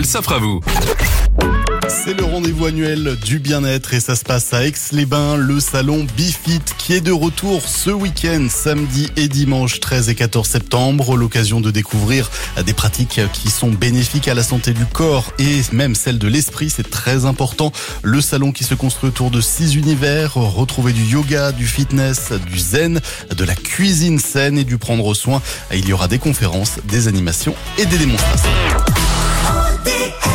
Noël s'offre à vous. C'est le rendez-vous annuel du bien-être et ça se passe à Aix-les-Bains, le salon Bifit qui est de retour ce week-end, samedi et dimanche 13 et 14 septembre. L'occasion de découvrir des pratiques qui sont bénéfiques à la santé du corps et même celle de l'esprit, c'est très important. Le salon qui se construit autour de 6 univers, retrouver du yoga, du fitness, du zen, de la cuisine saine et du prendre soin. Il y aura des conférences, des animations et des démonstrations.